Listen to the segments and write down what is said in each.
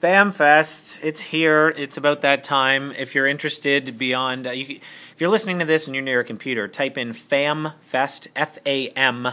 FamFest, it's here. It's about that time. If you're interested beyond, if you're listening to this and you're near a computer, type in FamFest, F-A-M,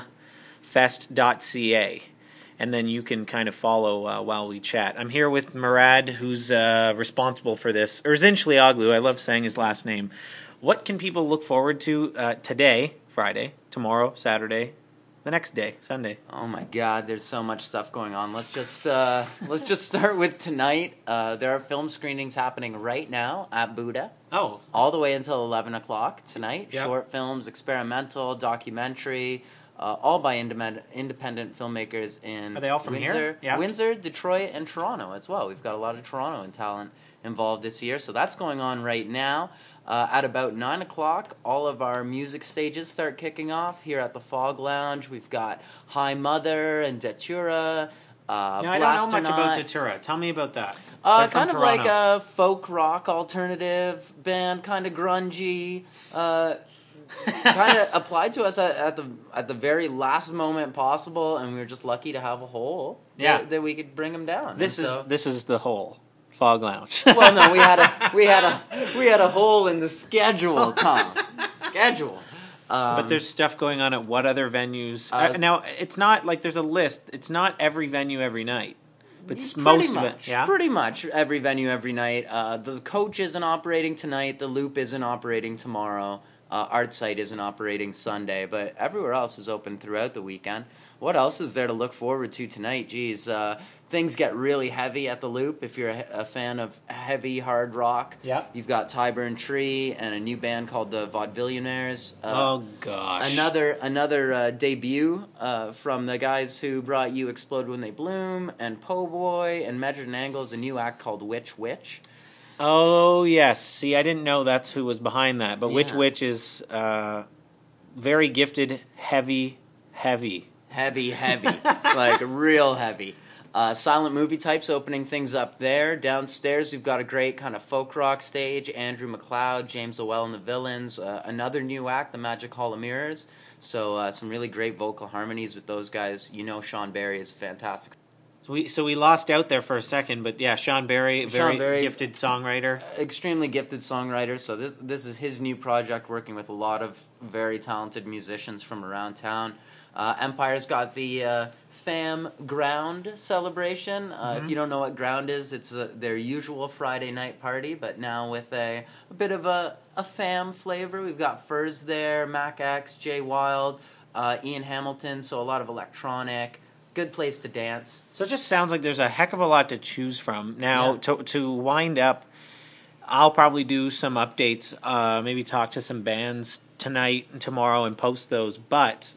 fest.ca, and then you can kind of follow while we chat. I'm here with Murad, who's responsible for this, or Zinchlioglu. I love saying his last name. What can people look forward to today, Friday, tomorrow, Saturday, the next day, Sunday? Oh my God, there's so much stuff going on. Let's just start with tonight. There are film screenings happening right now at Buddha. Oh, all the way until 11 o'clock tonight. Yep. Short films, experimental, documentary, all by independent filmmakers in Are they all from Windsor, here? Yeah. Windsor, Detroit, and Toronto as well. We've got a lot of Toronto and talent involved this year, so that's going on right now. At about 9 o'clock, all of our music stages start kicking off. Here at the Fog Lounge, we've got High Mother and Datura. I don't know much about Datura. Tell me about that. Kind of like a folk rock alternative band, kind of grungy. Kind of applied to us at the very last moment possible, and we were just lucky to have a hole that we could bring them down. This is the hole. Fog Lounge. Well, no, we had a hole in the schedule, Tom. But there's stuff going on at what other venues? Now, it's not like there's a list. It's not every venue every night. But most of it. Yeah? Pretty much every venue every night. The Coach isn't operating tonight. The Loop isn't operating tomorrow. ArtSite isn't operating Sunday. But everywhere else is open throughout the weekend. What else is there to look forward to tonight? Geez, things get really heavy at the Loop. If you're a fan of heavy, hard rock, you've got Tyburn Tree and a new band called the Vaudevillionaires. Oh, gosh. Another debut from the guys who brought You Explode When They Bloom, and Po' Boy, and Measured in Angles, a new act called Witch Witch. Oh, yes. See, I didn't know that's who was behind that. But Witch Witch is very gifted, heavy. Heavy, like real heavy. Silent Movie Types opening things up there. Downstairs, we've got a great kind of folk rock stage. Andrew McLeod, James Lowell and the Villains. Another new act, the Magic Hall of Mirrors. So some really great vocal harmonies with those guys. You know Sean Barry is fantastic. So we lost out there for a second, but yeah, Sean Barry, very gifted songwriter. Extremely gifted songwriter. So this is his new project, working with a lot of very talented musicians from around town. Empire's got the Fam Ground celebration. If you don't know what Ground is, it's their usual Friday night party, but now with a bit of a Fam flavor. We've got Furs there, Mac X, Jay Wild, Ian Hamilton, so a lot of electronic. Good place to dance. So it just sounds like there's a heck of a lot to choose from. Now, to wind up, I'll probably do some updates, maybe talk to some bands tonight and tomorrow and post those, but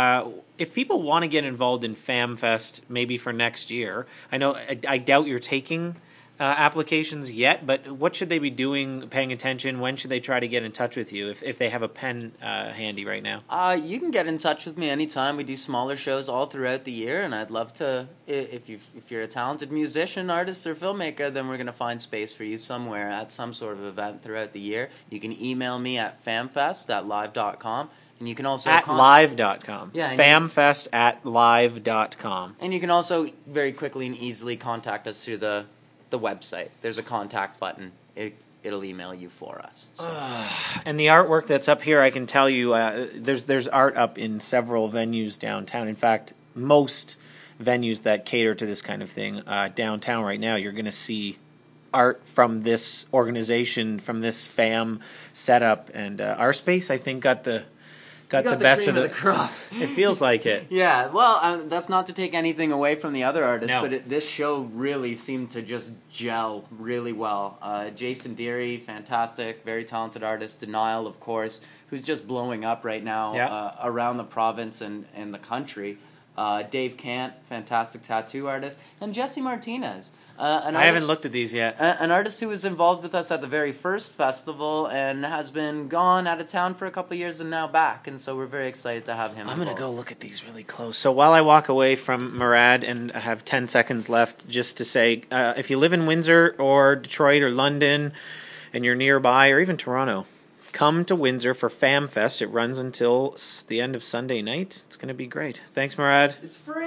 if people want to get involved in FamFest, maybe for next year, I doubt you're taking applications yet, but what should they be doing, paying attention? When should they try to get in touch with you if they have a pen handy right now? You can get in touch with me anytime. We do smaller shows all throughout the year, and I'd love to, if you're a talented musician, artist, or filmmaker, then we're going to find space for you somewhere at some sort of event throughout the year. You can email me at famfest@live.com. And you can also at live.com. Yeah, FamFest at live.com. And you can also very quickly and easily contact us through the website. There's a contact button. It'll email you for us. So. And the artwork that's up here, I can tell you, there's art up in several venues downtown. In fact, most venues that cater to this kind of thing downtown right now, you're going to see art from this organization, from this Fam setup. And our space, I think, got the best of the crop. It feels like it. Yeah, well, that's not to take anything away from the other artists, No. but this show really seemed to just gel really well. Jason Deary, fantastic, very talented artist. Denial, of course, who's just blowing up right now around the province and the country. Dave Kant, fantastic tattoo artist. And Jesse Martinez. I haven't looked at these yet. An artist who was involved with us at the very first festival and has been gone out of town for a couple of years and now back. And so we're very excited to have him I'm going to go look at these really close. So while I walk away from Murad, and I have 10 seconds left, just to say, if you live in Windsor or Detroit or London and you're nearby, or even Toronto, come to Windsor for FamFest. It runs until the end of Sunday night. It's going to be great. Thanks, Murad. It's free.